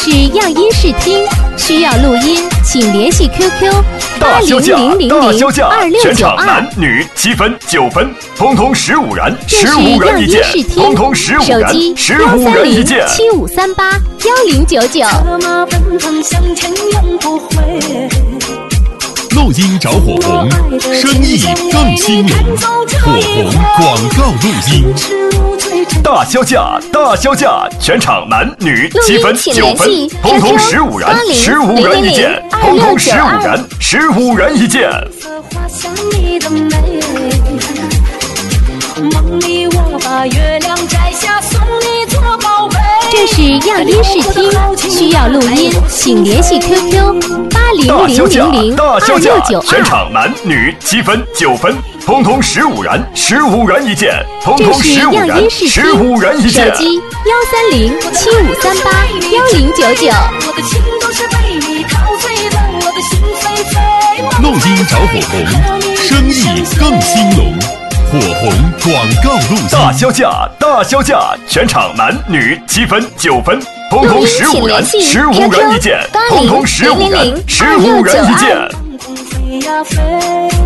是样音视听，需要录音，请联系 QQ 8000026922，全场男女7分9分，通通15元，15元一件，通通15元，15元一件。 75381099。 录音找火红，生意更兴隆。火红广告录音。 大销价，大销价！全场男女7分9分，通通15元，15元一件，通通15元，15元一件。 梦里我把月亮摘下，送你做宝贝。 这是样音视听，需要录音，请联系 QQ 8000026922，全场男女7分9分，通通15元，15元一件，通通15元，15元一件。 手机13075381099。 录音找火红，生意更兴隆。火红广告录音。 大销价，大销价！全场男女7分9分，通通15元，15元一件，通通15元，15元一件。